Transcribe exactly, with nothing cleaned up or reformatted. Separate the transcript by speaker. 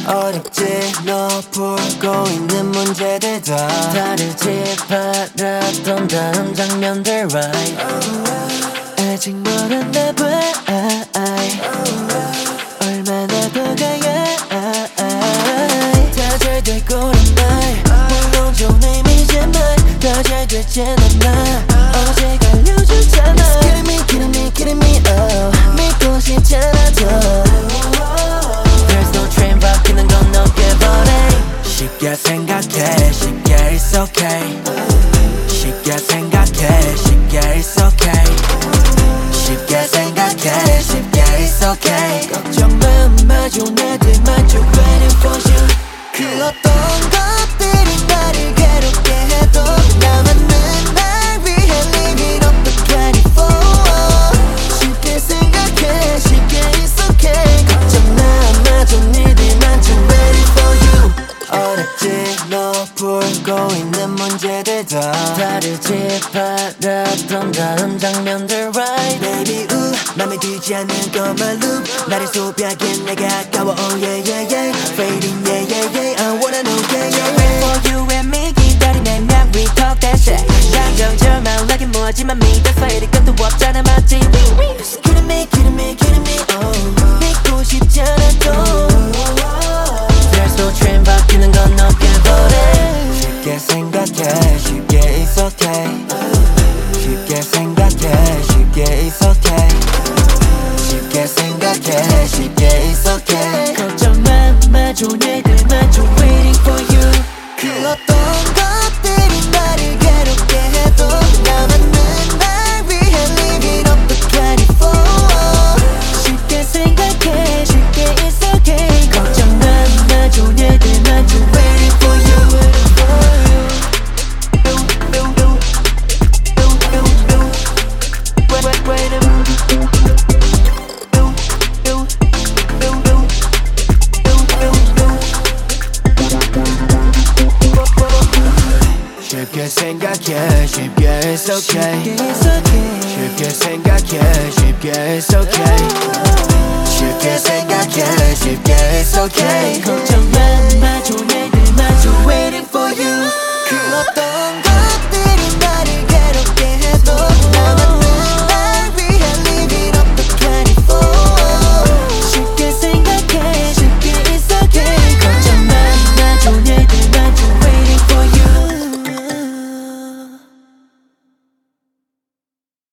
Speaker 1: 어렵지 너 풀고 있는 문제들 다 다르지 바랐던 다른 장면들 right 아직 멀었나 봐 얼마나 더 가야 다 잘 될 거란 말 물론 좋은 의미지만 다 잘 됐잖아 나 어제 알려줬잖아 It's killing me killing me killing me oh 믿고 싶잖아 더 There's no train 바뀌는 건 넘겨버려 쉽게 생각해 쉽게 it's okay 쉽게 생각해 쉽게 it's okay 쉽게 생각해 쉽게 it's okay 걱정 마 좋은 애들만 쭉 waiting for you 그 어떤 것들이 나를 괴롭게 해도 나만은 날 위해 living up the twenty-four 쉽게 생각해 쉽게 it's okay 걱정 마 좋은 일들만 쭉 waiting for you 어렵지 너 풀고 있는 문제들 다 다르지 바랐던 다른 장면들 right Baby 우 맘에 들지 않는 것만 loop 나를 소비하기엔 내가 아까워 oh yeah yeah yeah Fading yeah yeah yeah I wanna know yeah yeah yeah For you and me 기다리면 we talk that shit 감정절만 하긴 뭐하지만 믿을 사이를 끝도 없잖아 맞지 It's killing me killing me killing me oh 믿고 싶잖아 또 There's no train 바뀌는 건 넘겨버려 쉽게 생각해 쉽게 it's okay 쉽게 생각해 쉽게 it's okay 쉽게 생각해 쉽게 it's okay 걱정 마 좋은 일들만 좀 waiting for you 그 어떤 것들이 나를 괴롭게 해도 나만은 날 위해 living up the twenty-four 쉽게 생각해 쉽게 it's okay 걱정 마 좋은 일들만 좀 waiting for you 쉽게 생각해 쉽게 it's okay 쉽게 생각해 쉽게 it's okay 쉽게 생각해 쉽게 it's okay 걱정 마 좋은 일들만 좀 waiting for you 그 어떤 것들이 나를 괴롭게 해도